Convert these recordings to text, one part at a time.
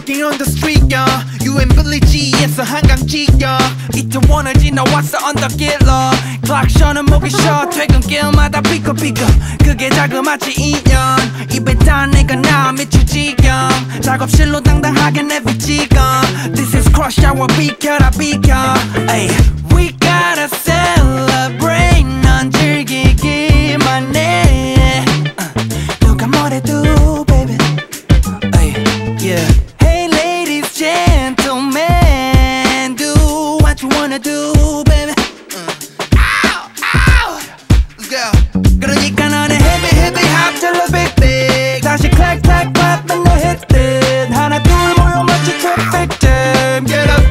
walking on the street, yeah. You and Billy G에서 한강지, yeah. 이태원을 지나왔어 언덕길로 클락션은 목이 쉬어 퇴근길마다 삐걱삐걱 그게 자그마치 2년 입에 단 내가 나 미칠 지경 작업실로 당당하게 내비치고 This is crush hour 비켜라 비켜 ay. We gotta celebrate 넌 즐기기만 해 누가 뭐래도 baby ay. Yeah. Hey ladies gentlemen do what you wanna do baby Ow, ow. Let's go 그러니까 너는 heavy heavy hop till the big big 다시 clack clack clap and the hit it 하나 둘 모여 마치 traffic jam Get up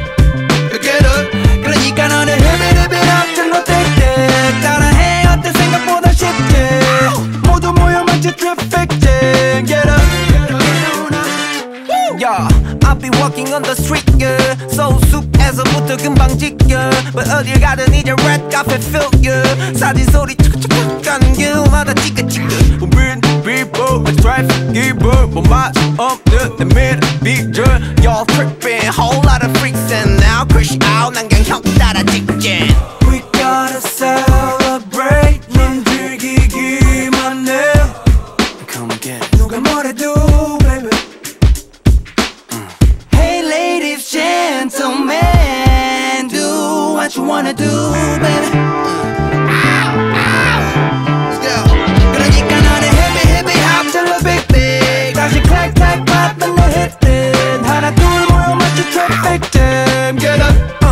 그러니까 너는 heavy heavy hop till the big big 따라해 어때 생각보다 쉽지 모두 모여 마치 traffic jam Get up Yeah, I'll be walking on the street, yeah. So 숲에서부터 금방 지겨 But 어딜 가든 이제 red carpet feel, yeah. 사진 소리 툭툭툭 가는 길마다 찌끄찌끄 We're people, let's drive, 기분 뭐 맛 없는 내밀 비전 Y'all tripping, whole lot of freaks And now crush out, 난 그냥 형 따라 직진 We gotta celebrate 넌 즐기기만 해 Come again 누가 뭐래도 baby Gentlemen, do what you wanna do, baby. Ow, ow. Let's go. 그러니까 너는 heavy, heavy hop till the big, big. 다시 clack, clack, clap and the hit it. 하나 둘 모여 마치 traffic jam. Get up.